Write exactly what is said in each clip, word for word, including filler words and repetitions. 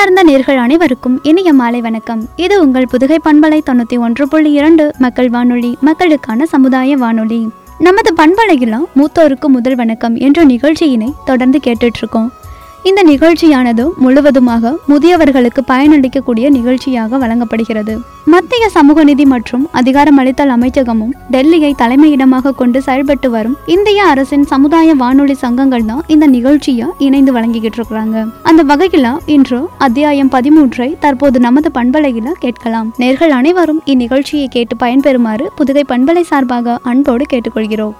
அன்பார்ந்த நேர்கள் அனைவருக்கும் இனிய மாலை வணக்கம். இது உங்கள் புதுகை பண்பலை தொண்ணூத்தி ஒன்று புள்ளி இரண்டு மக்கள் வானொலி, மக்களுக்கான சமுதாய வானொலி. நமது பண்பலையில் மூத்தோருக்கு முதல் வணக்கம் என்ற நிகழ்ச்சியினை தொடர்ந்து கேட்டுட்டு இருக்கோம். இந்த நிகழ்ச்சியானது முழுவதுமாக முதியவர்களுக்கு பயனளிக்கக்கூடிய நிகழ்ச்சியாக வழங்கப்படுகிறது. மத்திய சமூக நீதி மற்றும் அதிகாரமளித்தல் அமைச்சகமும் டெல்லியை தலைமையிடமாக கொண்டு செயல்பட்டு வரும் இந்திய அரசின் சமுதாய வானொலி சங்கங்கள் தான் இந்த நிகழ்ச்சியை இணைந்து வழங்கிக்கிட்டு இருக்கிறாங்க. அந்த வகையில இன்று அத்தியாயம் பதிமூன்றை தற்போது நமது பண்பலையில கேட்கலாம். நேர்கள் அனைவரும் இந்நிகழ்ச்சியை கேட்டு பயன்பெறுமாறு புதுகை பண்பலை சார்பாக அன்போடு கேட்டுக்கொள்கிறோம்.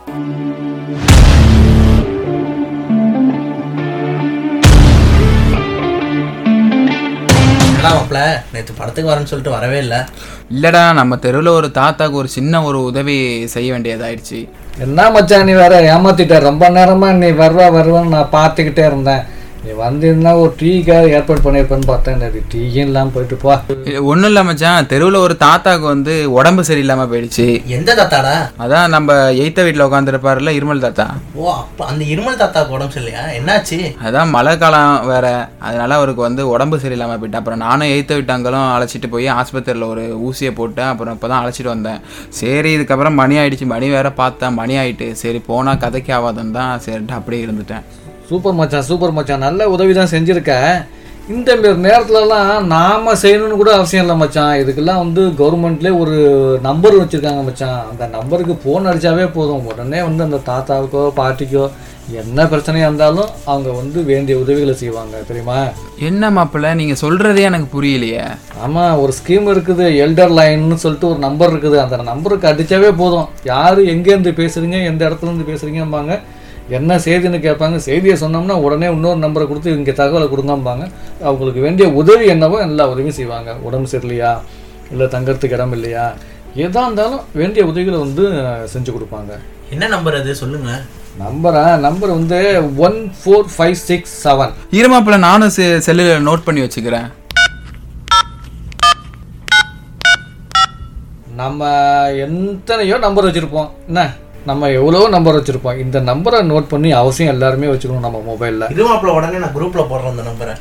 நேற்று படத்துக்கு வரேன்னு சொல்லிட்டு வரவே இல்லை. இல்லடா, நம்ம தெருவில் ஒரு தாத்தாக்கு ஒரு சின்ன ஒரு உதவி செய்ய வேண்டியதாயிடுச்சு. என்ன மச்சான், நீ வேற ஏமாத்திட்ட. ரொம்ப நேரமா நீ வருவா வருவான்னு நான் பார்த்துக்கிட்டே இருந்தேன். நீ வந்திருந்தா ஒரு டீக்காக ஏற்பாடு பண்ணியிருப்பேன்னு பார்த்தேன். டீயும் இல்லாமல் போயிட்டு போ. ஒன்றும் இல்லை மச்சான், தெருவில் ஒரு தாத்தாக்கு வந்து உடம்பு சரியில்லாமல் போயிடுச்சு. எந்த தாத்தாடா? அதான் நம்ம எய்த்த வீட்டில் உட்காந்துருப்பாருல, இருமல் தாத்தா. ஓ, அப்போ அந்த இருமல் தாத்தாக்கு உடம்பு சரியில்லையா? என்னாச்சு? அதான் மழை காலம் வேற, அதனால அவருக்கு வந்து உடம்பு சரியில்லாமல் போயிட்டேன். அப்புறம் நானும் எய்த்த வீட்டாங்களும் அழைச்சிட்டு போய் ஆஸ்பத்திரியில் ஒரு ஊசியை போட்டேன். அப்புறம் இப்போ தான் அழைச்சிட்டு வந்தேன். சரி, இதுக்கப்புறம் மணி ஆயிடுச்சு. மணி வேற பார்த்தேன், மணி ஆயிட்டு. சரி, போனால் கதைக்கு ஆகாதுன்னு தான் சரிட்டு அப்படியே இருந்துட்டேன். சூப்பர் மச்சான், சூப்பர் மச்சான், நல்ல உதவி தான் செஞ்சுருக்க. இந்த மாரி நேரத்துலலாம் நாம் செய்யணும்னு கூட அவசியம் இல்லை மச்சான். இதுக்கெல்லாம் வந்து கவர்மெண்ட்லேயே ஒரு நம்பர் வச்சுருக்காங்க மச்சான். அந்த நம்பருக்கு ஃபோன் அடித்தாவே போதும். உடனே வந்து அந்த தாத்தாவுக்கோ பாட்டிக்கோ என்ன பிரச்சனையாக இருந்தாலும் அவங்க வந்து வேண்டிய உதவிகளை செய்வாங்க, தெரியுமா? என்ன மாப்பிள்ள, நீங்கள் சொல்கிறதே எனக்கு புரியலையே. ஆமாம், ஒரு ஸ்கீம் இருக்குது, எல்டர் லைன்னு சொல்லிட்டு ஒரு நம்பர் இருக்குது. அந்த நம்பருக்கு அடித்தாவே போதும். யார் எங்கேருந்து பேசுகிறீங்க, எந்த இடத்துலேருந்து பேசுகிறீங்கம்பாங்க, என்ன செய்தின்னு கேட்பாங்க. செய்தியை சொன்னோம்னா உடனே இன்னொரு நம்பரை கொடுத்து இங்கே தகவலை கொடுங்கம்பாங்க. அவங்களுக்கு வேண்டிய உதவி என்னவோ எல்லா உதவியும் செய்வாங்க. உடம்பு சரியில்லையா, இல்லை தங்கறதுக்கு இடம் இல்லையா, எதாக இருந்தாலும் வேண்டிய உதவிகளை வந்து செஞ்சு கொடுப்பாங்க. என்ன நம்பர் அது சொல்லுங்க. நம்பரா? நம்பர் வந்து one four five six seven. இருமாப்பிள்ள, நானும் செ செல்லில் நோட் பண்ணி வச்சுக்கிறேன். நம்ம எத்தனையோ நம்பர் வச்சுருப்போம். என்ன, நம்ம எவ்வளோ நம்பர் வச்சுருப்போம். இந்த நம்பரை நோட் பண்ணி அவசியம் எல்லாருமே வச்சுக்கணும் நம்ம மொபைலில். இது மாப்பிள்ள, உடனே நான் குரூப்பில் போடுறேன் அந்த நம்பரை.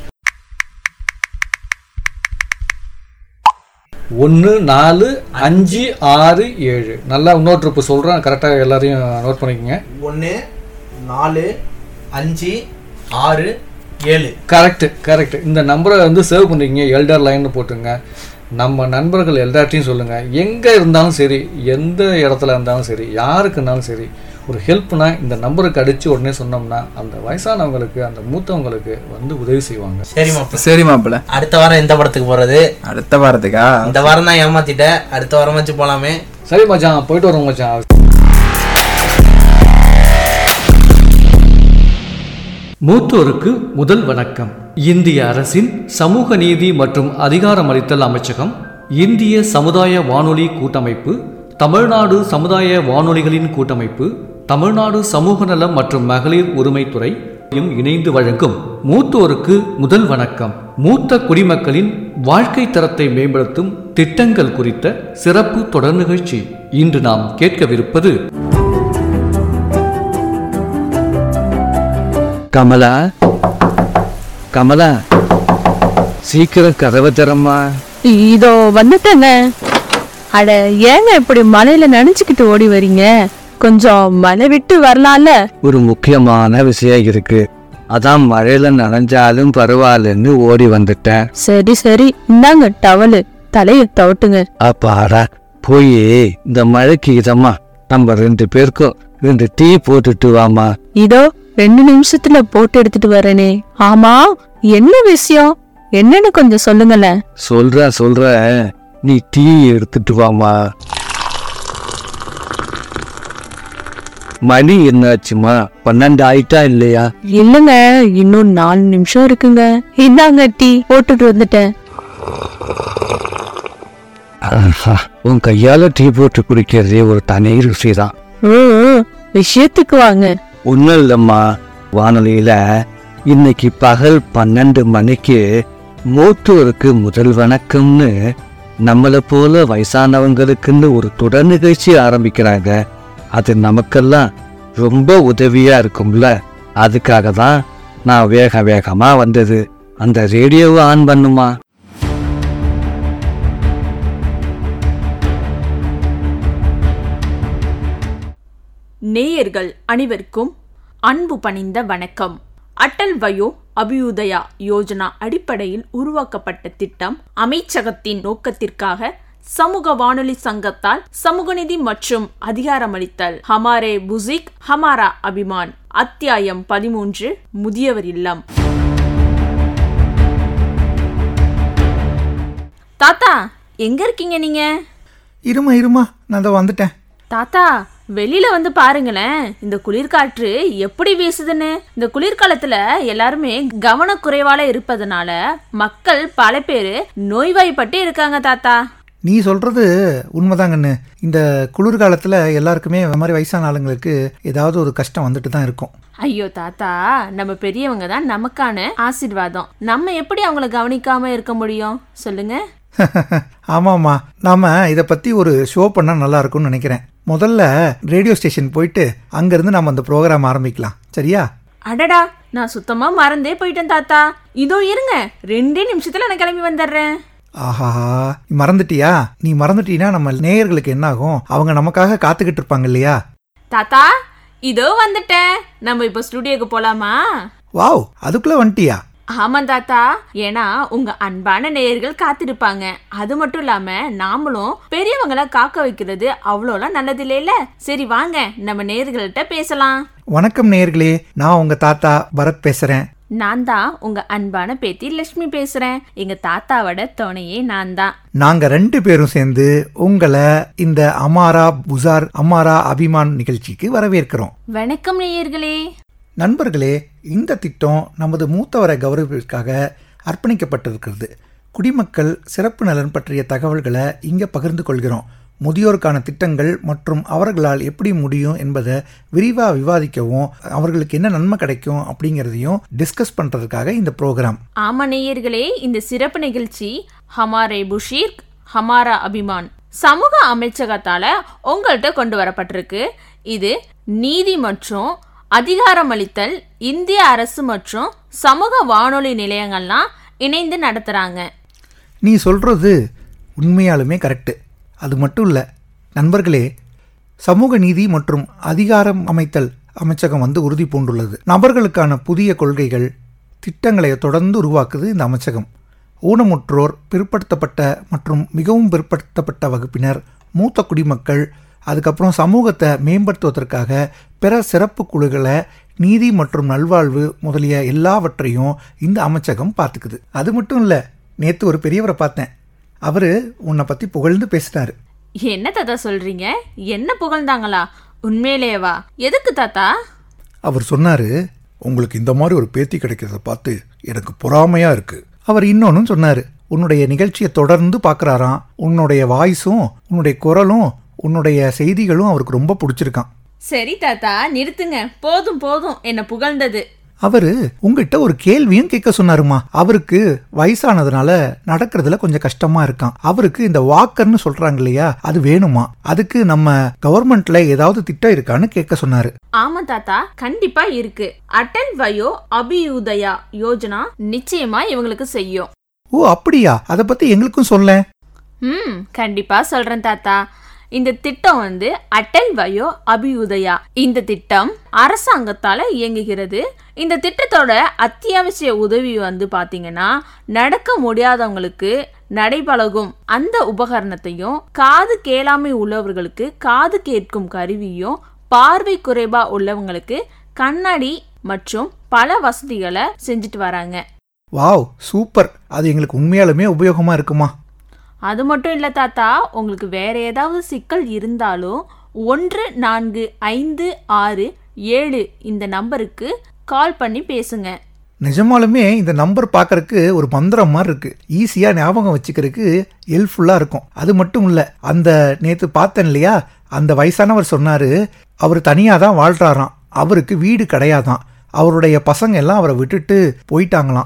ஒன்று நாலு அஞ்சு ஆறு ஏழு. நல்லா இன்னொரு ட்ரிப்பு சொல்கிறேன், கரெக்டாக எல்லாரையும் நோட் பண்ணிக்கோங்க. ஒன்று நாலு அஞ்சு ஆறு ஏழு. Correct correct. இந்த நம்பரை வந்து சேவ் பண்ணிக்கங்க, எல்டர் லைன்னு போட்டுங்க. நம்ம நண்பர்கள் எல்லார்ட்டையும் சொல்லுங்கள். எங்கே இருந்தாலும் சரி, எந்த இடத்துல இருந்தாலும் சரி, யாருக்கு இருந்தாலும் சரி, ஒரு ஹெல்ப்னா இந்த நம்பருக்கு அடித்து உடனே சொன்னோம்னா அந்த வயசானவங்களுக்கு, அந்த மூத்தவங்களுக்கு வந்து உதவி செய்வாங்க. சரி மாப்பிள்ள. சரி மாப்பிள்ள, அடுத்த வாரம் எந்த படத்துக்கு போகிறது? அடுத்த வாரத்துக்கா? இந்த வாரம் தான் ஏமாத்திட்டேன், அடுத்த வாரம் வச்சு போகலாமே. சரி மச்சான், போயிட்டு வரோம் மச்சான். மூத்தோருக்கு முதல் வணக்கம். இந்திய அரசின் சமூக நீதி மற்றும் அதிகாரமளித்தல் அமைச்சகம், இந்திய சமுதாய வானொலி கூட்டமைப்பு, தமிழ்நாடு சமுதாய வானொலிகளின் கூட்டமைப்பு, தமிழ்நாடு சமூக நலம் மற்றும் மகளிர் உரிமைத்துறை இணைந்து வழங்கும் மூத்தோருக்கு முதல் வணக்கம் மூத்த குடிமக்களின் வாழ்க்கை தரத்தை மேம்படுத்தும் திட்டங்கள் குறித்த சிறப்பு தொடர் நிகழ்ச்சி. இன்று நாம் கேட்கவிருப்பது கமலா, கமலா, சீக்கிரம் கதவை திறம்மா. இதோ வந்துட்டேங்க. அட, ஏங்க இப்படி மலையில நினைச்சுக்கிட்டு ஓடி வரீங்க? கொஞ்சம் மலை விட்டு வரலாம்ல. ஒரு முக்கியமான விஷயம் இருக்கு, அதான் மழையில நனைஞ்சாலும் பரவாயில்லன்னு ஓடி வந்துட்டேன். சரி சரி, இந்தாங்க டவலு, தலைய தவட்டுங்க. அப்பாடா, போய் இந்த மழைக்கு இதமா நம்ம ரெண்டு பேருக்கும் ரெண்டு டீ போட்டுட்டு வாமா. இதோ ரெண்டு நிமிஷத்துல போட்டு எடுத்துட்டு வரேனே. ஆமா, என்ன விஷயம், என்னன்னு கொஞ்சம் சொல்லுங்களேன். சொல்ற சொல்ற நீ டீ எடுத்துட்டு வாமா. மணி என்னாச்சுமா? பன்னெண்டு ஆயிட்டா இல்லையா? இல்லங்க, இன்னும் நாலு நிமிஷம் இருக்குங்க. இந்தாங்க டீ, போட்டுட்டு வந்துட்டேன். உன் கையால டீ போட்டு குடிக்கிறதே ஒரு தனி ருசி தான். விஷயத்துக்கு வாங்க. ஒன்னும் இல்லம்மா, வானொலியில இன்னைக்கு பகல் பன்னெண்டு மணிக்கு மூத்தோருக்கு முதல் வணக்கம்னு நம்மளை போல வயசானவங்களுக்குன்னு ஒரு தொடர் நிகழ்ச்சி ஆரம்பிக்கிறாங்க. அது நமக்கெல்லாம் ரொம்ப உதவியா இருக்கும்ல. அதுக்காக தான் நான் வேக வேகமா வந்தது. அந்த ரேடியோவை ஆன் பண்ணுமா. நேயர்கள் அனைவருக்கும் அன்பு பணிந்த வணக்கம். அட்டல் வயோ அபியுதயா யோஜனா அடிப்படையில் உருவாக்கப்பட்ட திட்டம் அமைச்சகத்தின் நோக்கத்திற்காக சமூக வானொலி சங்கத்தால் சமூக நீதி மற்றும் அதிகாரமளித்தல் ஹமாரே புசிக் ஹமாரா அபிமான் அத்தியாயம் பதிமூன்று முதியவர் இல்லம். தாத்தா, எங்க இருக்கீங்க நீங்க? இருமா இருமா நான் தான் வந்துட்டேன். தாத்தா, வெளியில வந்து பாருங்களேன், இந்த குளிர்காற்று எப்படி வீசுதுன்னு. இந்த குளிர்காலத்துல எல்லாருமே கவனக்குறைவால இருப்பதனால மக்கள் பல பேரு நோய்வாய்ப்பட்டு இருக்காங்க தாத்தா. நீ சொல்றது உண்மைதாங்கண்ணு. இந்த குளிர்காலத்துல எல்லாருக்குமே இந்த மாதிரி வயசான ஆளுங்களுக்கு ஏதாவது ஒரு கஷ்டம் வந்துட்டு தான் இருக்கும். ஐயோ தாத்தா, நம்ம பெரியவங்க தான் நமக்கான ஆசீர்வாதம். நம்ம எப்படி அவங்கள கவனிக்காம இருக்க முடியும் சொல்லுங்க? ஆமாம்மா, நாம இதை பத்தி ஒரு ஷோ பண்ணா நல்லா இருக்கும்னு நினைக்கிறேன். முதல்ல ரேடியோ ஸ்டேஷன் போயிட்டு அங்கிருந்து நம்ம அந்த ப்ரோக்ராம் ஆரம்பிக்கலாம், சரியா? அடடா, நான் சுத்தமா மறந்தே போயிட்டேன் தாத்தா. இதோ இருங்க, ரெண்டே நிமிஷத்துல நான் கிளம்பி வந்துடுறேன். ஆஹா, நீ மறந்துட்டியா? நீ மறந்துட்டீன்னா நம்ம நேயர்களுக்கு என்ன ஆகும்? அவங்க நமக்காக காத்துக்கிட்டு இருப்பாங்க இல்லையா? தாத்தா, இதோ வந்துட்டேன். நம்ம இப்ப ஸ்டுடியோக்கு போலாமா? வாவ், அதுக்குள்ள வந்துட்டியா? ஆமா தாத்தா, ஏன்னா உங்க அன்பான நேயர்கள் காத்திருப்பாங்க. அது மட்டும் இல்லாம நாமளும் பெரியவங்களை காக்க வைக்கிறது அவ்வளோலாம் நல்லது இல்லையில. சரி வாங்க, நம்ம நேயர்கள்ட்ட பேசலாம். வணக்கம் நேயர்களே, நான் உங்க தாத்தா பரத் பேசுறேன். நான் தான் உங்க அன்பான பேத்தி லட்சுமி பேசுறேன். எங்க தாத்தாவோட துணையே நான் தான். நாங்க ரெண்டு பேரும் சேர்ந்து உங்களை இந்த அமாரா புசார் அமாரா அபிமான் நிகழ்ச்சிக்கு வரவேற்கிறோம். வணக்கம் நேயர்களே. நண்பர்களே, இந்த திட்டம் நமது மூத்தவரை கௌரவிற்காக அர்ப்பணிக்கப்பட்டிருக்கிறது. குடிமக்கள் சிறப்பு நலன் பற்றிய தகவல்களை இங்கே பகிர்ந்து கொள்கிறோம். முதியோருக்கான திட்டங்கள் மற்றும் அவர்களால் எப்படி முடியும் என்பதை விரிவாக விவாதிக்கவும் அவர்களுக்கு என்ன நன்மை கிடைக்கும் அப்படிங்கிறதையும் டிஸ்கஸ் பண்ணுறதுக்காக இந்த ப்ரோக்ராம். ஆமா நேயர்களே, இந்த சிறப்பு நிகழ்ச்சி ஹமாரே புஷீர் ஹமாரா அபிமான் சமூக அமைச்சகத்தால உங்கள்கிட்ட கொண்டு வரப்பட்டிருக்கு. இது நீதி மற்றும் அதிகாரமளித்தல் இந்திய அரசு மற்றும் சமூக வானொலி நிலையங்கள்லாம் இணைந்து நடத்துகிறாங்க. நீ சொல்கிறது உண்மையாலுமே கரெக்டு. அது மட்டும் இல்லை நண்பர்களே, சமூக நீதி மற்றும் அதிகாரம் அமைத்தல் அமைச்சகம் வந்து உறுதி பூண்டுள்ளது. நபர்களுக்கான புதிய கொள்கைகள் திட்டங்களை தொடர்ந்து உருவாக்குது இந்த அமைச்சகம். ஊனமுற்றோர், பிற்படுத்தப்பட்ட மற்றும் மிகவும் பிற்படுத்தப்பட்ட வகுப்பினர், மூத்த குடிமக்கள், அதுக்கப்புறம் சமூகத்தை மேம்படுத்துவதற்காக பிற சிறப்பு குழுக்களை, நீதி மற்றும் நல்வாழ்வு முதலிய எல்லாவற்றையும் இந்த அமைச்சகம் பார்த்துக்குது. அது மட்டும் இல்லை, நேற்று ஒரு பெரியவரை பார்த்தேன். அவர் உன்னை பற்றி புகழ்ந்து பேசினார். என்ன தாத்தா சொல்றீங்க? என்ன புகழ்ந்தாங்களா? உண்மையிலேவா? எதுக்கு தாத்தா? அவர் சொன்னார், உங்களுக்கு இந்த மாதிரி ஒரு பேத்தி கிடைக்கிறத பார்த்து எனக்கு பொறாமையாக இருக்குது. அவர் இன்னொன்னு சொன்னார், உன்னுடைய நிகழ்ச்சியை தொடர்ந்து பார்க்குறாராம். உன்னுடைய வாய்ஸும் உன்னுடைய குரலும் உன்னுடைய செய்திகளும் அவருக்கு ரொம்ப பிடிச்சிருக்கான். சரி தாத்தா, நிறுத்துங்க. போதும் போதும் என்ன புகழ்ந்தது. அவரு உங்ககிட்ட ஒரு கேள்வியும் கேட்க சொன்னாருமா. அவருக்கு வயசானதுனால நடக்கிறதுல கொஞ்சம் கஷ்டமா இருக்கான். அவருக்கு இந்த வாக்கர்னு சொல்றாங்க இல்லையா, அது வேணுமா? அதுக்கு நம்ம கவர்மெண்ட்ல ஏதாவது திட்டம் இருக்கான்னு கேட்க சொன்னாரு. ஆமா தாத்தா, கண்டிப்பா இருக்கு. அட்டல் வயோ அபியுதயா யோஜனா நிச்சயமா இவங்களுக்கு செய்யும். ஓ அப்படியா? அதை பத்தி எங்களுக்கும் சொல்ல. ம் கண்டிப்பா சொல்றேன் தாத்தா. இந்த திட்டம் வந்து அட்டல் வயோ அபியுதயா. இந்த திட்டம் அரசாங்கத்தால இயங்குகிறது. இந்த திட்டத்தோட அத்தியாவசிய உதவி வந்து பாத்தீங்கன்னா, நடக்க முடியாதவங்களுக்கு நடைபழகும் அந்த உபகரணத்தையும், காது கேளாமை உள்ளவர்களுக்கு காது கேட்கும் கருவியும், பார்வை குறைபா உள்ளவங்களுக்கு கண்ணாடி மற்றும் பல வசதிகளை செஞ்சுட்டு வராங்க. Wow, super. அது எங்களுக்கு உண்மையாலுமே உபயோகமா இருக்குமா? அது மட்டும் இல்லை தாத்தா, உங்களுக்கு வேற ஏதாவது சிக்கல் இருந்தாலும் ஒன்று நான்கு ஐந்து ஆறு ஏழு இந்த நம்பருக்கு கால் பண்ணி பேசுங்க. நிஜமாலுமே இந்த நம்பர் பார்க்கறதுக்கு ஒரு மந்திரம் மாதிரி இருக்கு. ஈஸியாக ஞாபகம் வச்சுக்கிறதுக்கு ஹெல்ப்ஃபுல்லாக இருக்கும். அது மட்டும் இல்லை, அந்த நேற்று பார்த்தேன் இல்லையா, அந்த வயசானவர் சொன்னார், அவர் தனியாக தான் வாழ்கிறாராம். அவருக்கு வீடு கிடையாதான். அவருடைய பசங்க எல்லாம் அவரை விட்டுட்டு போயிட்டாங்களாம்.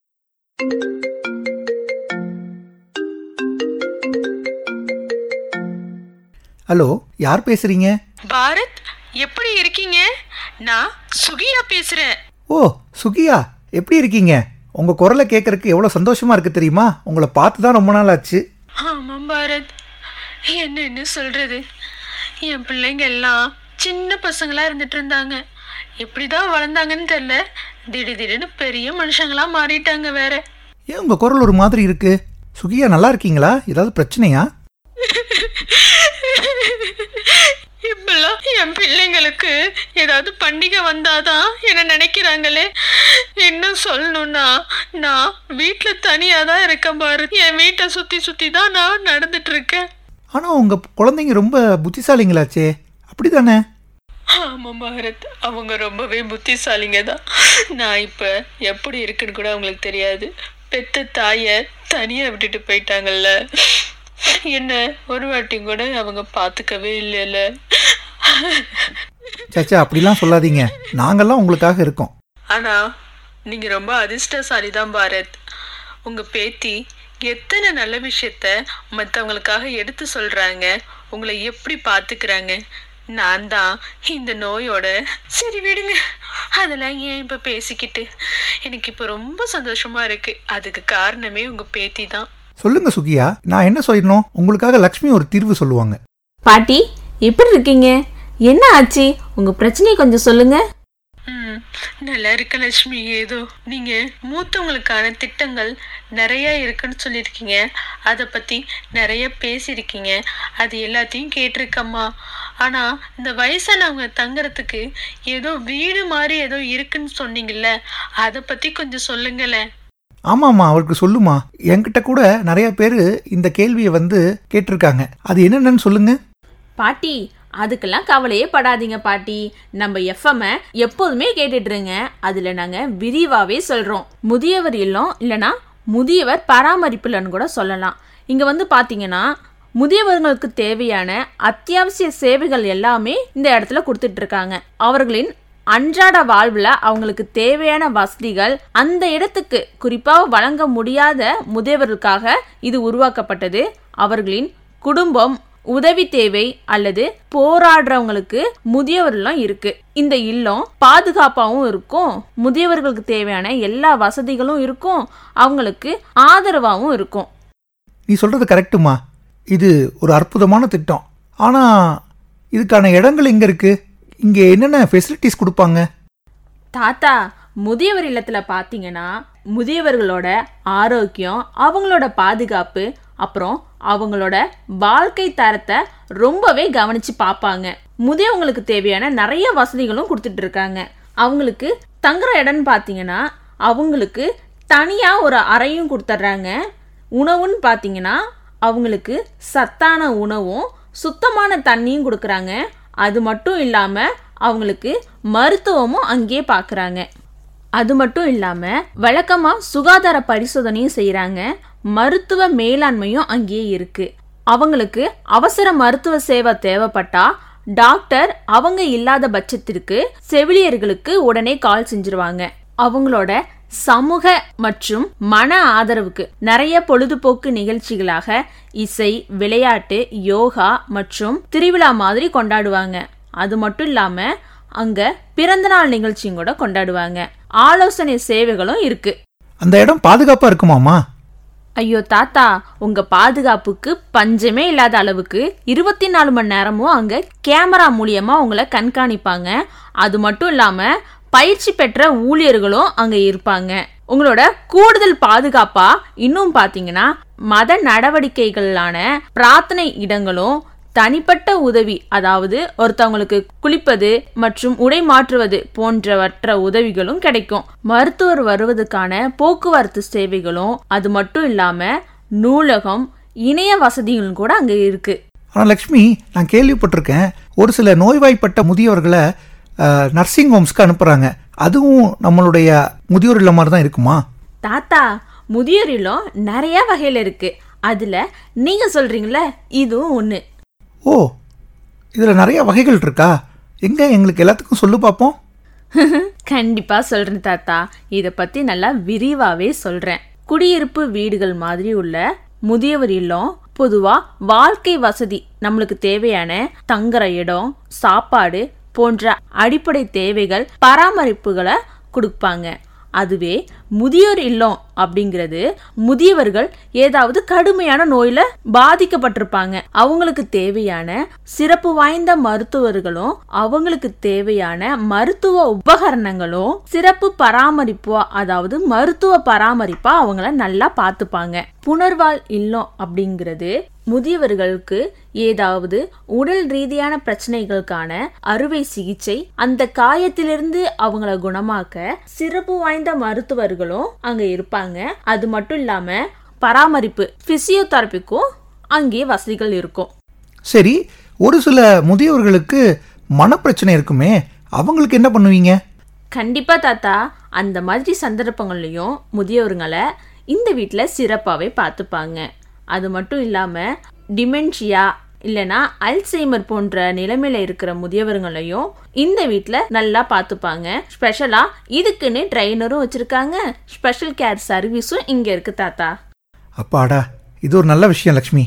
ஹலோ, யார் பேசுறீங்க? பாரத், எப்படி இருக்கீங்க? நான் சுகியா பேசுறேன். ஓ சுகியா, எப்படி இருக்கீங்க? உங்கள் குரலை கேட்குறதுக்கு எவ்வளோ சந்தோஷமாக இருக்குது தெரியுமா? உங்களை பார்த்து தான் ரொம்ப நாள் ஆச்சு. ஆமாம் பாரத், என்னன்னு சொல்றது, என் பிள்ளைங்க எல்லாம் சின்ன பசங்களா இருந்துட்டு இருந்தாங்க. எப்படிதான் வளர்ந்தாங்கன்னு தெரியல, திடீர் திடீர்னு பெரிய மனுஷங்களா மாறிட்டாங்க. வேற ஏன் உங்கள் குரல் ஒரு மாதிரி இருக்கு? சுகியா, நல்லா இருக்கீங்களா? ஏதாவது பிரச்சனையா? இப்பெல்லாம் என் பிள்ளைங்களுக்கு ஏதாவது பண்டிகை வந்தாதான் என்ன நினைக்கிறாங்களே. இன்னும் சொல்லணும்னா நான் வீட்டுல தனியா தான் இருக்கேன் பாரு. என் வீட்டை சுத்தி சுத்தி தான் நான் நடந்துட்டு இருக்கேன். ஆனா உங்க குழந்தைங்க ரொம்ப புத்திசாலிங்களாச்சே, அப்படிதானே? ஆமா பாரத், அவங்க ரொம்பவே புத்திசாலிங்க தான். நான் இப்ப எப்படி இருக்குன்னு கூட அவங்களுக்கு தெரியாது. பெத்த தாய தனியா விட்டுட்டு போயிட்டாங்கல்ல, என்ன ஒரு வாட்டி கூட அவங்க பாத்துக்கவே இல்லைல்ல. சாச்சா, அப்படிலாம் சொல்லாதீங்க, நாங்கெல்லாம் உங்களுக்காக இருக்கோம். ஆனா நீங்க ரொம்ப அதிர்ஷ்டசாலி தான் பாரத். உங்க பேத்தி எத்தனை நல்ல விஷயத்த மற்றவங்களுக்காக எடுத்து சொல்றாங்க, உங்களை எப்படி பாத்துக்கிறாங்க. நான் தான் இந்த நோயோட, சரி விடுங்க அதெல்லாம் ஏன் இப்ப பேசிக்கிட்டு. எனக்கு இப்ப ரொம்ப சந்தோஷமா இருக்கு. அதுக்கு காரணமே உங்க பேத்தி தான். சொல்லுங்க சுகியா, நான் என்ன சொல்லணும்? உங்களுக்காக லக்ஷ்மி ஒரு தீர்வு சொல்லுவாங்க. பாட்டி, எப்படி இருக்கீங்க? என்ன ஆச்சு? உங்க பிரச்சனையை கொஞ்சம் சொல்லுங்க. ம் நல்லா இருக்க லட்சுமி. ஏதோ நீங்க மூத்தவங்களுக்கான திட்டங்கள் நிறைய இருக்குன்னு சொல்லியிருக்கீங்க, அதை பத்தி நிறைய பேசியிருக்கீங்க, அது எல்லாத்தையும் கேட்டிருக்கம்மா. ஆனா இந்த வயசானவங்க தங்குறதுக்கு ஏதோ வீடு மாதிரி ஏதோ இருக்குன்னு சொன்னீங்கல்ல, அதை பத்தி கொஞ்சம் சொல்லுங்களேன். ஆமாம்மா, அவருக்கு சொல்லுமா. என்கிட்ட கூட நிறைய பேர் இந்த கேள்வியை வந்து கேட்டிருக்காங்க. அது என்னென்னு சொல்லுங்க. பாட்டி, அதுக்கெல்லாம் கவலையே படாதீங்க பாட்டி. நம்ம எஃப்எம் எப்போதுமே கேட்டுட்டுருங்க. அதில் நாங்கள் விரிவாகவே சொல்கிறோம். முதியவர் இல்லம் இல்லைனா முதியவர் பராமரிப்புலன்னு கூட சொல்லலாம். இங்கே வந்து பார்த்தீங்கன்னா முதியவர்களுக்கு தேவையான அத்தியாவசிய சேவைகள் எல்லாமே இந்த இடத்துல கொடுத்துட்ருக்காங்க. அவர்களின் அன்றாட வாழ்வில் அவங்களுக்கு தேவையான வசதிகள் அந்த இடத்துக்கு குறிப்பாக வழங்க முடியாத முதியவர்களுக்காக இது உருவாக்கப்பட்டது. அவர்களின் குடும்பம், உதவி தேவை அல்லது போராடுறவங்களுக்கு முதியவர்களும் இருக்கு. இந்த இல்லம் பாதுகாப்பாகவும் இருக்கும், முதியவர்களுக்கு தேவையான எல்லா வசதிகளும் இருக்கும், அவங்களுக்கு ஆதரவாகவும் இருக்கும். நீ சொல்றது கரெக்டுமா, இது ஒரு அற்புதமான திட்டம். ஆனா இதுக்கான இடங்கள் எங்க இருக்கு? இங்க என்னென்ன ஃபெசிலிட்டிஸ் கொடுப்பாங்க? தாத்தா, முதியவர் இல்லத்துல பாத்தீங்கன்னா முதியவர்களோட ஆரோக்கியம், அவங்களோட பாதுகாப்பு, அப்புறம் அவங்களோட வாழ்க்கை தரத்தை ரொம்பவே கவனிச்சு பார்ப்பாங்க. முதியவங்களுக்கு தேவையான நிறைய வசதிகளும் கொடுத்துட்டு இருக்காங்க. அவங்களுக்கு தங்குற இடம்னு பார்த்தீங்கன்னா அவங்களுக்கு தனியா ஒரு அறையும் கொடுத்துட்றாங்க. உணவுன்னு பார்த்தீங்கன்னா அவங்களுக்கு சத்தான உணவும் சுத்தமான தண்ணியும் கொடுக்குறாங்க. அது மட்டும் இல்லாமல் அவங்களுக்கு மருத்துவமும் அங்கேயே பார்க்குறாங்க. அது மட்டும் இல்லாமல் வழக்கமாக சுகாதார பரிசோதனையும் செய்கிறாங்க. மருத்துவ மேலாண்மையும் அங்கேயே இருக்கு. அவங்களுக்கு அவசர மருத்துவ சேவை தேவைப்பட்டா டாக்டர் அவங்க இல்லாத பட்சத்திற்கு செவிலியர்களுக்கு உடனே கால் செஞ்சிருவாங்க. அவங்களோட சமூக மற்றும் மன ஆதரவுக்கு நிறைய பொழுதுபோக்கு நிகழ்ச்சிகளாக இசை, விளையாட்டு, யோகா மற்றும் திருவிழா மாதிரி கொண்டாடுவாங்க. அது மட்டும் இல்லாம அங்க பிறந்தநாள் நிகழ்ச்சியும் கூட கொண்டாடுவாங்க. ஆலோசனை சேவைகளும் இருக்கு. அந்த இடம் பாதுகாப்பா இருக்குமாமா? ஐயோ தாத்தா, உங்க பாதுகாப்புக்கு பஞ்சமே இல்லாத அளவுக்கு இருபத்தி நாலு மணி நேரமும் அங்க கேமரா மூலியமா உங்களை கண்காணிப்பாங்க. அது மட்டும் இல்லாம பயிற்சி பெற்ற ஊழியர்களும் அங்க இருப்பாங்க. உங்களோட கூடுதல் பாதுகாப்பா இன்னும் பாத்தீங்கன்னா மத நடவடிக்கைகளான பிரார்த்தனை இடங்களும், தனிப்பட்ட உதவி, அதாவது ஒருத்தவங்களுக்கு குளிப்பது மற்றும் உடை மாற்றுவது போன்றவற்ற உதவிகளும் கிடைக்கும். மருத்துவர் வருவதற்கான போக்குவரத்து சேவைகளும், அது மட்டும் இல்லாம நூலகம், இணைய வசதிகளும் கூட அங்க இருக்கு. ஆனா லக்ஷ்மி, நான் கேள்விப்பட்டிருக்கேன் ஒரு சில நோய்வாய்ப்பட்ட முதியோர்களை நர்சிங் ஹோம்ஸ்க்கு அனுப்புறாங்க. அதுவும் நம்மளுடைய முதியோர் இல்லம் மாதிரி தான் இருக்குமா? தாத்தா, முதியோர் இல்லம் நிறைய வகையில இருக்கு. அதுல நீங்க சொல்றீங்களே இதுவும் ஒண்ணு. ஓ, இதுல நிறைய வகைகள் இருக்கா? எங்க எங்களுக்கு எல்லாத்துக்கும் சொல்லு பார்ப்போம். கண்டிப்பா சொல்றேன் தாத்தா, இத பத்தி நல்லா விரிவாவே சொல்றேன். குடியிருப்பு வீடுகள் மாதிரி உள்ள முதியவர் இல்லம் பொதுவா வாழ்க்கை வசதி, நம்மளுக்கு தேவையான தங்குற இடம், சாப்பாடு போன்ற அடிப்படை தேவைகள், பராமரிப்புகளை கொடுப்பாங்க. அதுவே முதியோர் இல்லம் அப்படிங்கிறது முதியவர்கள் ஏதாவது கடுமையான நோயில பாதிக்கப்பட்டிருப்பாங்க. அவங்களுக்கு தேவையான சிறப்பு வாய்ந்த மருத்துவர்களும் அவங்களுக்கு தேவையான மருத்துவ உபகரணங்களும் சிறப்பு பராமரிப்பா அதாவது மருத்துவ பராமரிப்பா அவங்கள நல்லா பார்த்துப்பாங்க. புனர்வாழ் இல்லம் அப்படிங்கிறது முதியவர்களுக்கு ஏதாவது உடல் ரீதியான பிரச்சனைகளுக்கான அறுவை சிகிச்சை, அந்த காயத்திலிருந்து அவங்கள குணமாக்க சிறப்பு வாய்ந்த மருத்துவர்களும் அங்க இருப்பாங்க. அது மட்டும் இல்லாம பராமரிப்பு பிசியோதெரபிக்கும் அங்கே வசதிகள் இருக்கும். சரி, ஒரு சில முதியவர்களுக்கு மனப்பிரச்சனை இருக்குமே, அவங்களுக்கு என்ன பண்ணுவீங்க? கண்டிப்பா தாத்தா, அந்த மாதிரி சந்தர்ப்பங்கள்லையும் முதியவர்களை இந்த வீட்டில் சிறப்பாகவே பார்த்துப்பாங்க. அது மட்டும் இல்லாமல் டிமென்ஷியா இல்லைனா அல்சைமர் போன்ற நிலைமையில இருக்கிற முதியவர்களையும் இந்த வீட்டில் நல்லா பார்த்துப்பாங்க. ஸ்பெஷலாக இதுக்குன்னு ட்ரைனரும் வச்சுருக்காங்க. ஸ்பெஷல் கேர் சர்வீஸும் இங்கே இருக்குது தாத்தா. அப்பாடா, இது ஒரு நல்ல விஷயம் லக்ஷ்மி.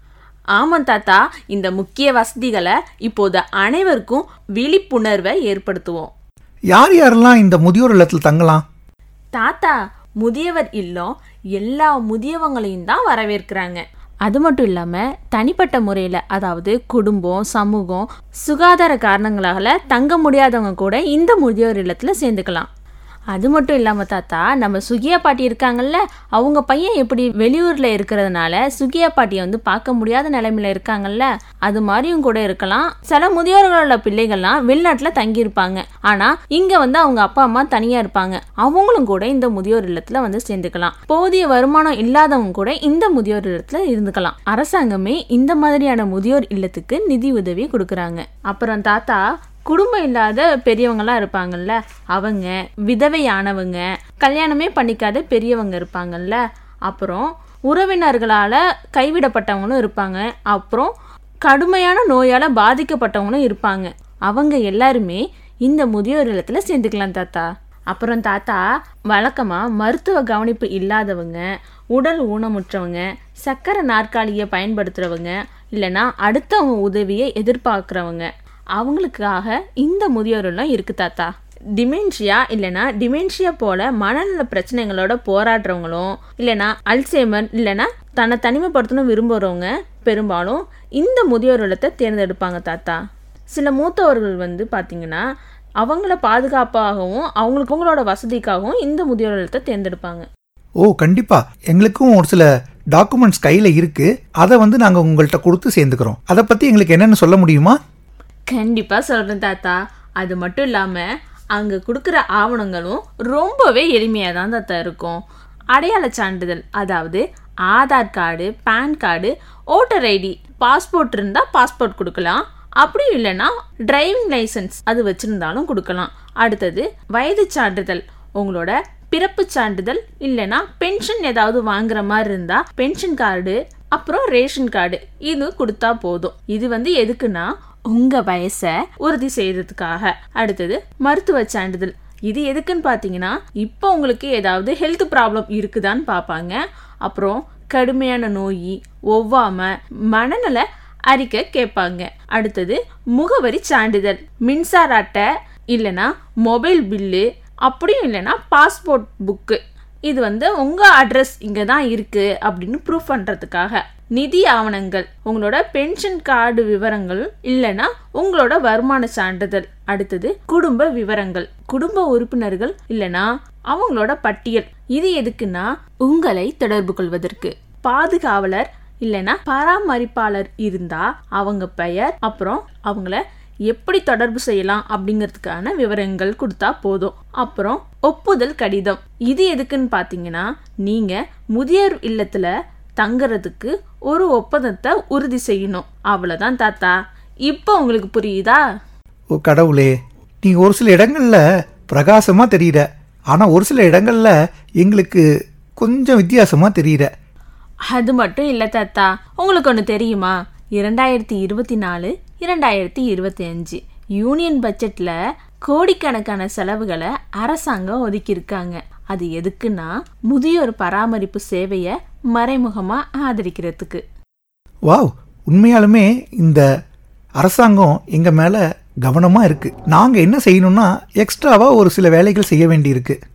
ஆமாம் தாத்தா, இந்த முக்கிய வசதிகளை இப்போது அனைவருக்கும் விழிப்புணர்வை ஏற்படுத்துவோம். யார் யாரெல்லாம் இந்த முதியோர் இல்லத்தில் தங்கலாம்? தாத்தா, முதியவர் இல்லம் எல்லா முதியவங்களையும் தான் வரவேற்கிறாங்க. அது மட்டும் இல்லாமல் தனிப்பட்ட முறையில், அதாவது குடும்பம், சமூகம், சுகாதார காரணங்களால் தங்க முடியாதவங்க கூட இந்த முதியோர் இல்லத்தில் சேர்ந்துக்கலாம். அது மட்டும் இல்லாமல் தாத்தா, நம்ம சுகியா பாட்டி இருக்காங்கல்ல, அவங்க பையன் எப்படி வெளியூரில் இருக்கிறதுனால சுகியா பாட்டியை வந்து பார்க்க முடியாத நிலைமையில இருக்காங்கல்ல, அது மாதிரியும் கூட இருக்கலாம். சில முதியோர்களோட பிள்ளைகள்லாம் வெளிநாட்டில் தங்கியிருப்பாங்க, ஆனால் இங்கே வந்து அவங்க அப்பா அம்மா தனியாக இருப்பாங்க. அவங்களும் கூட இந்த முதியோர் இல்லத்தில் வந்து சேர்ந்துக்கலாம். போதிய வருமானம் இல்லாதவங்க கூட இந்த முதியோர் இல்லத்தில் இருந்துக்கலாம். அரசாங்கமே இந்த மாதிரியான முதியோர் இல்லத்துக்கு நிதி உதவி கொடுக்குறாங்க. அப்புறம் தாத்தா, குடும்பம் இல்லாத பெரியவங்களாம் இருப்பாங்கல்ல, அவங்க விதவையானவங்க, கல்யாணமே பண்ணிக்காத பெரியவங்க இருப்பாங்கல்ல, அப்புறம் உறவினர்களால் கைவிடப்பட்டவங்களும் இருப்பாங்க, அப்புறம் கடுமையான நோயால் பாதிக்கப்பட்டவங்களும் இருப்பாங்க. அவங்க எல்லாருமே இந்த முதியோர் இல்லத்தில் சேர்ந்துக்கலாம் தாத்தா. அப்புறம் தாத்தா, வழக்கமாக மருத்துவ கவனிப்பு இல்லாதவங்க, உடல் ஊனமுற்றவங்க, சக்கரை நாற்காலியை பயன்படுத்துகிறவங்க, இல்லைனா அடுத்தவங்க உதவியை எதிர்பார்க்குறவங்க, அவங்களுக்காக இந்த முதியோரெல்லாம் இருக்குது தாத்தா. டிமென்ஷியா இல்லைனா டிமென்ஷியா போல மனநல பிரச்சனைகளோட போராடுறவங்களும், இல்லைனா அல்சைமர் இல்லைனா தன்னை தனிமைப்படுத்தணும் விரும்புகிறவங்க பெரும்பாலும் இந்த முதியோர் இல்லத்தை தேர்ந்தெடுப்பாங்க தாத்தா. சில மூத்தவர்கள் வந்து பார்த்திங்கன்னா அவங்கள பாதுகாப்பாகவும் அவங்களுக்கு அவங்களோட வசதிக்காகவும் இந்த முதியோர் இல்லத்தை தேர்ந்தெடுப்பாங்க. ஓ கண்டிப்பாக, எங்களுக்கும் ஒரு சில டாக்குமெண்ட்ஸ் கையில் இருக்குது, அதை வந்து நாங்கள் உங்கள்கிட்ட கொடுத்து சேர்ந்துக்கிறோம். அதை பற்றி எங்களுக்கு என்னென்னு சொல்ல முடியுமா? கண்டிப்பாக சொல்கிறேன் தாத்தா. அது மட்டும் இல்லாமல் அங்கே கொடுக்குற ஆவணங்களும் ரொம்பவே எளிமையாக தான் தாத்தா இருக்கும். அடையாள சான்றிதழ், அதாவது Aadhaar card, PAN card, voter ID, passport இருந்தால் பாஸ்போர்ட் கொடுக்கலாம். அப்படி இல்லைன்னா டிரைவிங் லைசன்ஸ் அது வச்சுருந்தாலும் கொடுக்கலாம். அடுத்தது வயது சான்றிதழ், உங்களோட பிறப்பு சான்றிதழ், இல்லைன்னா பென்ஷன் ஏதாவது வாங்குற மாதிரி இருந்தால் பென்ஷன் கார்டு, அப்புறம் ரேஷன் கார்டு, இது கொடுத்தா போதும். இது வந்து எதுக்குன்னா உங்க வயசை உறுதி செய்யறதுக்காக. அடுத்தது மருத்துவ சான்றிதழ், இது எதுக்குன்னு பார்த்தீங்கன்னா இப்போ உங்களுக்கு ஏதாவது ஹெல்த் ப்ராப்ளம் இருக்குதான்னு பார்ப்பாங்க. அப்புறம் கடுமையான நோய், ஒவ்வாம, மனநல அறிக்கை கேட்பாங்க. அடுத்தது முகவரி சான்றிதழ், மின்சார அட்டை இல்லைன்னா மொபைல் பில்லு, அப்படியும் இல்லைன்னா பாஸ்போர்ட் புக்கு, இது வந்து உங்கள் அட்ரஸ் இங்கே தான் இருக்குது அப்படின்னு ப்ரூஃப் பண்ணுறதுக்காக. நிதி ஆவணங்கள், உங்களோட பென்ஷன் கார்டு விவரங்கள் இல்லைன்னா உங்களோட வருமான சான்றிதழ். அடுத்தது குடும்ப விவரங்கள், குடும்ப உறுப்பினர்கள் இல்லைன்னா அவங்களோட பட்டியல். இது எதுக்குன்னா உங்களை தொடர்பு கொள்வதற்கு. பாதுகாவலர் இல்லைன்னா பராமரிப்பாளர் இருந்தா அவங்க பெயர், அப்புறம் அவங்கள எப்படி தொடர்பு செய்யலாம் அப்படிங்கிறதுக்கான விவரங்கள் கொடுத்தா போதும். அப்புறம் ஒப்புதல் கடிதம், இது எதுக்குன்னு பார்த்தீங்கன்னா நீங்க முதியோர் இல்லத்துல தங்குறதுக்கு ஒரு ஒப்பந்தத்தை உறுதி செய்யணும். அவ்வளோதான் தாத்தா. இப்போ உங்களுக்கு புரியுதா? ஓ கடவுளே, நீ ஒரு சில இடங்கள்ல பிரகாசமா தெரியுற, ஆனா ஒரு சில இடங்கள்ல எங்களுக்கு கொஞ்சம் வித்தியாசமா தெரியுற. அது மட்டும் இல்லை தாத்தா, உங்களுக்கு ஒன்று தெரியுமா? இரண்டாயிரத்தி இருபத்தி நாலு இரண்டாயிரத்தி இருபத்தி அஞ்சு யூனியன் பட்ஜெட்ல கோடிக்கணக்கான செலவுகளை அரசாங்கம் ஒதுக்கியிருக்காங்க. அது எதுக்குன்னா முதியோர் பராமரிப்பு சேவையை மறைமுகமா ஆதரிக்கிறதுக்கு. வாவ், உண்மையாலுமே இந்த அரசாங்கம் எங்க மேல கவனமா இருக்கு. நாங்க என்ன செய்யணும்னா எக்ஸ்ட்ராவா ஒரு சில வேலைகள் செய்ய வேண்டி இருக்கு.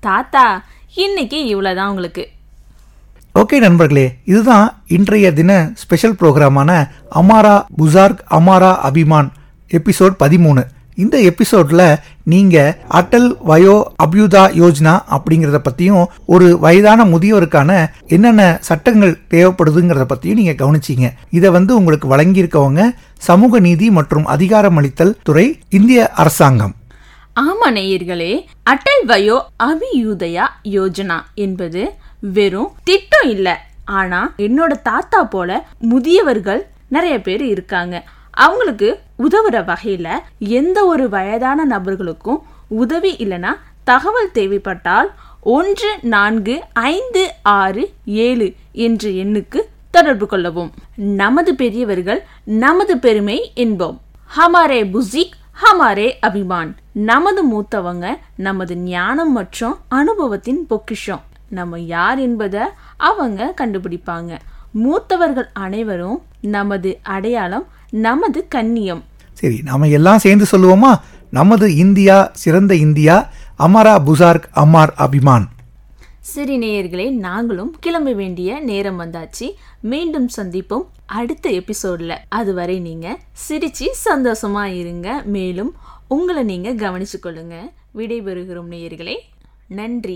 தாத்தா இன்னைக்கு இவ்வளோதான் உங்களுக்கு. ஓகே நண்பர்களே, இதுதான் இன்றைய தின ஸ்பெஷல் ப்ரோக்ராமான அமாரா புசார்க் அமாரா அபிமான் எபிசோட் பதிமூணு. இந்த எபிசோடில் நீங்கள் அட்டல் வயோ அபியுதா யோஜனா அப்படிங்கிறத பற்றியும் ஒரு வயதான முதியோருக்கான என்னென்ன சட்டங்கள் தேவைப்படுதுங்கிறத பற்றியும் நீங்கள் கவனிச்சிங்க. இதை வந்து உங்களுக்கு வழங்கியிருக்கவங்க சமூக நீதி மற்றும் அதிகாரமளித்தல் துறை, இந்திய அரசாங்கம். ஆமா நேயர்களே, அட்டல் வயோ அபியுதயா யோஜனா என்பது வெறும் திட்டம் இல்ல. ஆனா என்னோட தாத்தா போல முதியவர்கள் நிறைய பேர் இருக்காங்க. அவங்களுக்கு உதவுற வகையில எந்த ஒரு வயதான நபர்களுக்கும் உதவி இல்லைன்னா தகவல் தேவைப்பட்டால் ஒன்று நான்கு ஐந்து ஆறு ஏழு என்ற எண்ணுக்கு தொடர்பு கொள்ளவும். நமது பெரியவர்கள் நமது பெருமை என்போம். ஹமாரே புசிக் ஹமாரே அபிமான். நமது மூத்தவங்க நமது ஞானம் மற்றும் அனுபவத்தின் பொக்கிஷம். நம்ம யார் என்பதை அவங்க கண்டுபிடிப்பாங்க. மூத்தவர்கள் அனைவரும் நமது அடையாளம், நமது கண்ணியம். சரி, நாம எல்லாம் சேர்ந்து சொல்லுவோமா? நமது இந்தியா சிறந்த இந்தியா, அமரா புசார்க் அமார் அபிமான். சரி நேயர்களே, நாங்களும் கிளம்ப வேண்டிய நேரம் வந்தாச்சு. மீண்டும் சந்திப்போம் அடுத்த எபிசோட்ல. அதுவரை நீங்க சிரிச்சு சந்தோஷமா இருங்க. மேலும் உங்களை நீங்க கவனிச்சு கொள்ளுங்க. விடைபெறுகிறோம் நேயர்களே. நன்றி.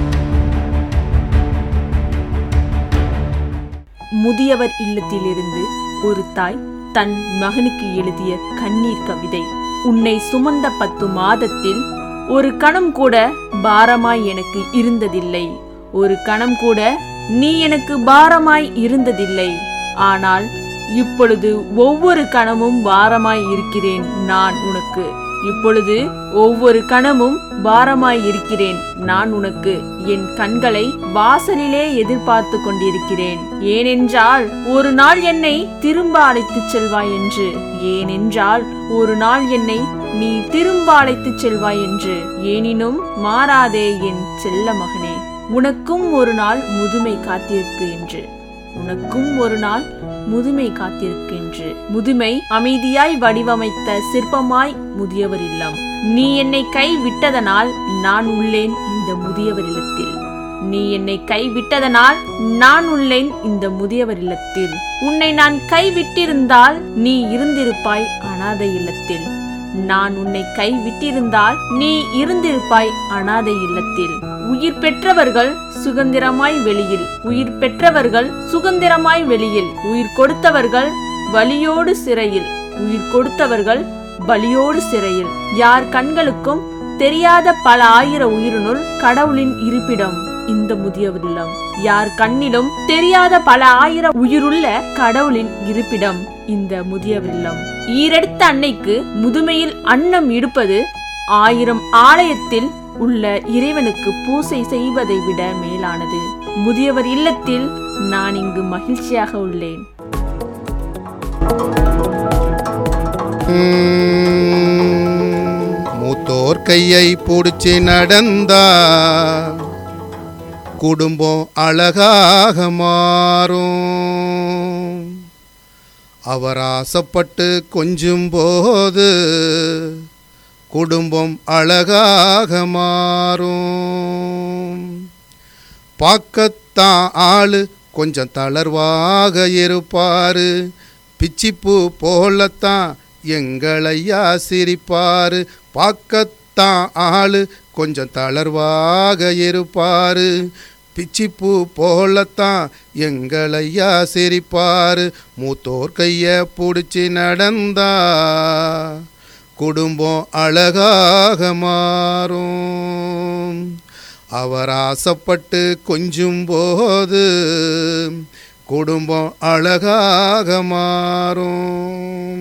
முதியவர் இல்லத்திலிருந்து ஒரு தாய் தன் மகனுக்கு எழுதிய கண்ணீர் கவிதை. உன்னை சுமந்த பத்து மாதத்தில் ஒரு கணம் கூட பாரமாய் எனக்கு இருந்ததில்லை. ஒரு கணம் கூட நீ எனக்கு பாரமாய் இருந்ததில்லை. ஆனால் இப்பொழுது ஒவ்வொரு கணமும் பாரமாய் இருக்கிறேன் நான் உனக்கு. இப்பொழுது ஒவ்வொரு கணமும் பாரமாய் இருக்கிறேன் நான் உனக்கு. என் கண்களை வாசலிலே எதிர்பார்த்து கொண்டிருக்கிறேன். ஏனென்றால் ஒரு நாள் என்னை திரும்ப அழைத்து செல்வாய் என்று. ஏனென்றால் ஒரு நாள் என்னை நீ திரும்ப அழைத்து செல்வாய் என்று. எனினும் மாறாதே என் செல்ல மகனே, உனக்கும் ஒரு நாள் முதுமை காத்திருக்கு என்று. உனக்கும் ஒரு நாள் முதுமை காத்திருக்கின்று. முதுமை அமைதியாய் வடிவமைத்த சிற்பமாய் முதியவர் இல்லம். நீ என்னை கை விட்டதனால் நான் உள்ளேன் இந்த முதியவர் இல்லத்தில். நீ என்னை கை விட்டதனால் நான் உள்ளேன் இந்த முதியவர் இல்லத்தில். உன்னை நான் கை விட்டிருந்தால் நீ இருந்திருப்பாய் அனாதை இல்லத்தில். நான் உன்னை கை விட்டிருந்தால் நீ இருந்திருப்பாய் அனாதை இல்லத்தில். உயிர் பெற்றவர்கள் சுதந்திரமாய் வெளியில். உயிர் பெற்றவர்கள் சுதந்திரமாய் வெளியில். உயிர் கொடுத்தவர்கள் வலியோடு சிறையில். உயிர் கொடுத்தவர்கள் பலியோடு சிறையில். யார் கண்களுக்கும் தெரியாத பல ஆயிர உயிரினுள் கடவுளின் இருப்பிடம் இந்த முதியவர் இல்லம். யார் கண்ணிலும் தெரியாத பல ஆயிர உயிருள்ள கடவுளின் இருப்பிடம் இந்த முதியவர் இல்லம். ஈரெடுத்த அன்னைக்கு முதுமையில் அன்னம் இடுப்பது ஆயிரம் ஆலயத்தில் உள்ள இறைவனுக்கு பூசை செய்வதை விட மேலானது. முதியவர் இல்லத்தில் நான் இங்கு மகிழ்ச்சியாக உள்ளேன். மூத்தோர் கையை பிடிச்சி நடந்தா குடும்பம் அழகாக மாறும். அவர் ஆசைப்பட்டு கொஞ்சும் போது குடும்பம் அழகாக மாறும். பார்க்கத்தான் ஆளு கொஞ்சம் தளர்வாக இருப்பாரு. பிச்சிப்பூ போலத்தான் எங்களையா சிரிப்பாரு. பார்க்கத்தான் ஆளு கொஞ்சம் தளர்வாக இருப்பாரு. பிச்சிப்பூ போலத்தான் எங்களையா சிரிப்பாரு. மூத்தோர் கைய பிடிச்சி நடந்தா குடும்பம் அழகாக மாறும். அவர் ஆசைப்பட்டு கொஞ்சும் போது குடும்பம் அழகாக மாறும்.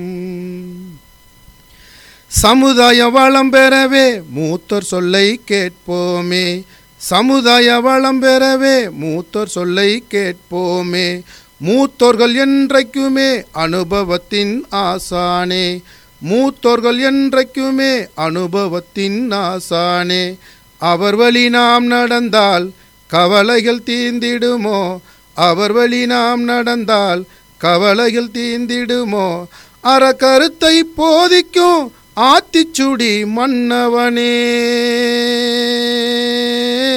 சமுதாய வளம் பெறவே மூத்தோர் சொல்லை கேட்போமே. சமுதாய வளம் பெறவே மூத்தோர் சொல்லை கேட்போமே. மூத்தோர்கள் என்றைக்குமே அனுபவத்தின் ஆசானே. மூத்தோர்கள் என்றைக்குமே அனுபவத்தின் ஆசானே. அவர் வழி நாம் நடந்தால் கவலைகள் தீர்ந்திடுமோ. அவர் வழி நாம் நடந்தால் கவலைகள் தீர்ந்திடுமோ. அற கருத்தை போதிக்கும் ஆத்திச்சுடி மன்னவனே.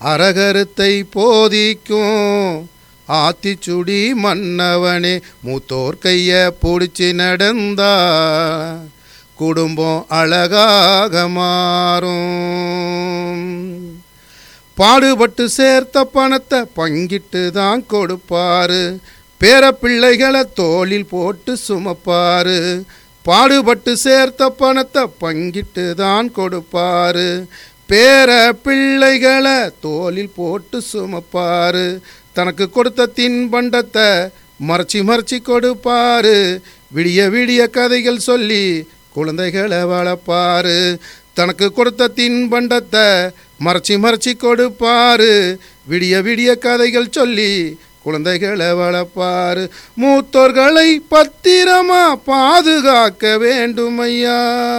அரகருத்தை போதிக்கும் ஆத்திச்சுடி மன்னவனே மூத்தோர் கைய பிடிச்சி நடந்தா குடும்பம் அழகாக மாறும். பாடுபட்டு சேர்த்த பணத்தை பங்கிட்டு தான் கொடுப்பாரு, பேர பிள்ளைகளை தோளில் போட்டு சுமப்பாரு. பாடுபட்டு சேர்த்த பணத்தை பங்கிட்டு தான் கொடுப்பாரு, பேர பிள்ளைகளை தோளில் போட்டு சுமப்பாரு. தனக்கு கொடுத்த தின்பண்டத்தை மறைச்சி மறைச்சி கொடுப்பாரு, விடிய விடிய கதைகள் சொல்லி குழந்தைகளை வளர்ப்பாரு. தனக்கு கொடுத்த தின்பண்டத்தை மறைச்சி மறைச்சி கொடுப்பாரு, விடிய விடிய கதைகள் சொல்லி குழந்தைகளை வளர்ப்பாரு. மூத்தோர்களை பத்திரமா பாதுகாக்க வேண்டுமையா,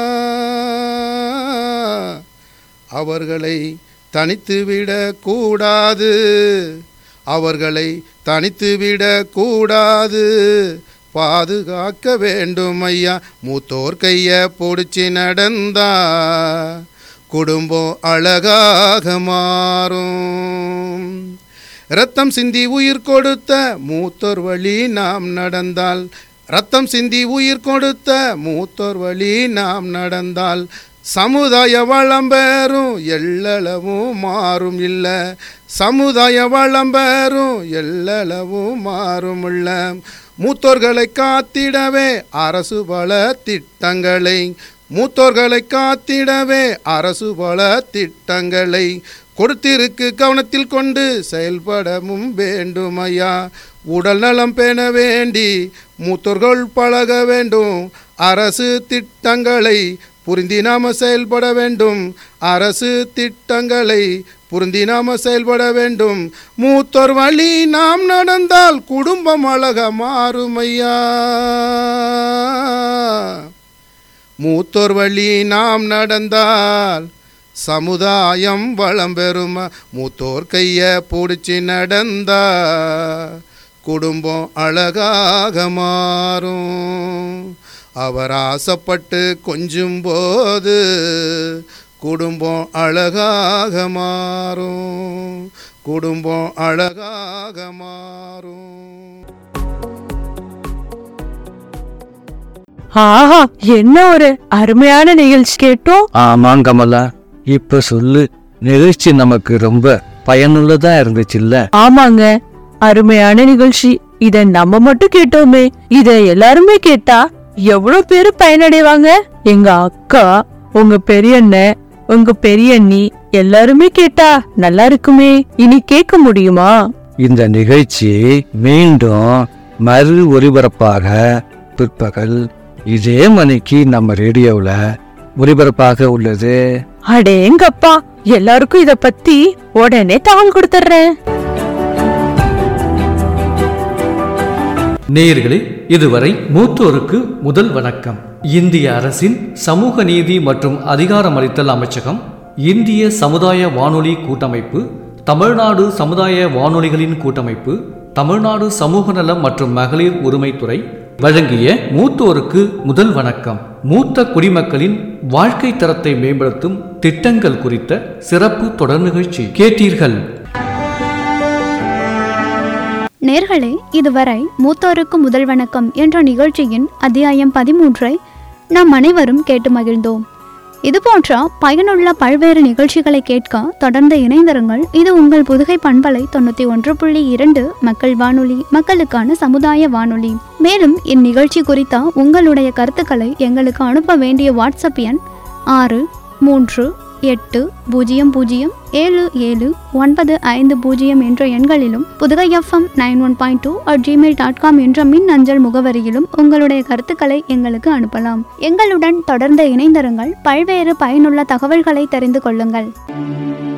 அவர்களை தனித்து விடக்கூடாது, அவர்களை தனித்து விடக்கூடாது, பாதுகாக்க வேண்டும் ஐயா. மூத்தோர் கைய பிடிச்சி நடந்தா குடும்பம் அழகாக மாறும். ரத்தம் சிந்தி உயிர் கொடுத்த மூத்தோர் வழி நாம் நடந்தால், ரத்தம் சிந்தி உயிர் கொடுத்த மூத்தோர் வழி நாம் நடந்தால் சமுதாய வளம் பெறும் எல்லளவும் மாறும் இல்லை, சமுதாய வளம் பெறும் எல்லளவும் மாறும் இல்ல. மூத்தோர்களை காத்திடவே அரசு பல திட்டங்களை, மூத்தோர்களை காத்திடவே அரசு பல திட்டங்களை கொடுத்திருக்கு கவனத்தில் கொண்டு செயல்படவும் வேண்டுமையா. உடல் நலம் பேண வேண்டி மூத்தோர்கள் பழக வேண்டும், அரசு திட்டங்களை புரிந்தி நாம செயல்பட வேண்டும், அரசு திட்டங்களை புரிந்தி நாம செயல்பட வேண்டும். மூத்தோர் வழி நாம் நடந்தால் குடும்பம் அழக மாறுமையா, மூத்தோர் வழி நாம் நடந்தால் சமுதாயம் வளம் பெறுமா. மூத்தோர் கைய பிடிச்சி நடந்தா குடும்பம் அழகாக மாறும். அவர் ஆசைப்பட்டு கொஞ்சும் போது குடும்பம் அழகாக மாறும், குடும்பம் அழகாக மாறும். ஆஹா, என்ன ஒரு அருமையான நிகழ்ச்சி கேட்டோம். ஆமாம் கமலா, இப்ப சொல்லு, நிகழ்ச்சி நமக்கு ரொம்ப பயனுள்ளதா இருந்துச்சுல்ல? ஆமாங்க, அருமையான நிகழ்ச்சி. இத நம்ம மட்டும் கேட்டோமே, இத எல்லாருமே கேட்டா எவ்வளவு பேரு பயனடைவாங்க. எங்க அக்கா, உங்க பெரியண்ணன், உங்க பெரியண்ணி எல்லாருமே கேட்டா நல்லா இருக்குமே. இனி கேட்க முடியுமா? இந்த நிகழ்ச்சி மீண்டும் மறு ஒலிபரப்பாக பிற்பகல் இதே மணிக்கு நம்ம ரேடியோவுல ஒலிபரப்பாக உள்ளது. அடேங்கப்பா, எல்லாருக்கும் இத பத்தி உடனே தகவல் கொடுத்துறேன். நேயர்களே, இதுவரை மூத்தோருக்கு முதல் வணக்கம், இந்திய அரசின் சமூக நீதி மற்றும் அதிகாரமளித்தல் அமைச்சகம், இந்திய சமுதாய வானொலி கூட்டமைப்பு, தமிழ்நாடு சமுதாய வானொலிகளின் கூட்டமைப்பு, தமிழ்நாடு சமூக நலம் மற்றும் மகளிர் உரிமைத்துறை வழங்கிய மூத்தோருக்கு முதல் வணக்கம், மூத்த குடிமக்களின் வாழ்க்கை தரத்தை மேம்படுத்தும் திட்டங்கள் குறித்த சிறப்பு தொடர் நிகழ்ச்சி கேட்டீர்கள். நேர்களே, இதுவரை மூத்தோருக்கு முதல் வணக்கம் என்ற நிகழ்ச்சியின் அத்தியாயம் பதிமூன்றை நாம் அனைவரும் கேட்டு மகிழ்ந்தோம். இதுபோன்ற பயனுள்ள பல்வேறு நிகழ்ச்சிகளை கேட்க தொடர்ந்து இணைந்திருங்கள். இது உங்கள் புதுகை பண்பலை தொண்ணூற்றி ஒன்று புள்ளி இரண்டு மக்கள் வானொலி, மக்களுக்கான சமுதாய வானொலி. மேலும் இந்நிகழ்ச்சி குறித்த உங்களுடைய கருத்துக்களை எங்களுக்கு அனுப்ப வேண்டிய வாட்ஸ்அப் எண் ஆறு மூன்று எட்டு பூஜ்ஜியம் பூஜ்ஜியம் ஏழு ஏழு ஒன்பது ஐந்து பூஜ்ஜியம் என்ற எண்களிலும், Pudugai FM nine one point two at Gmail dot com என்ற மின் அஞ்சல் முகவரியிலும் உங்களுடைய கருத்துக்களை எங்களுக்கு அனுப்பலாம். எங்களுடன் தொடர்ந்து இணைந்திருங்கள். பல்வேறு பயனுள்ள தகவல்களை தெரிந்து கொள்ளுங்கள்.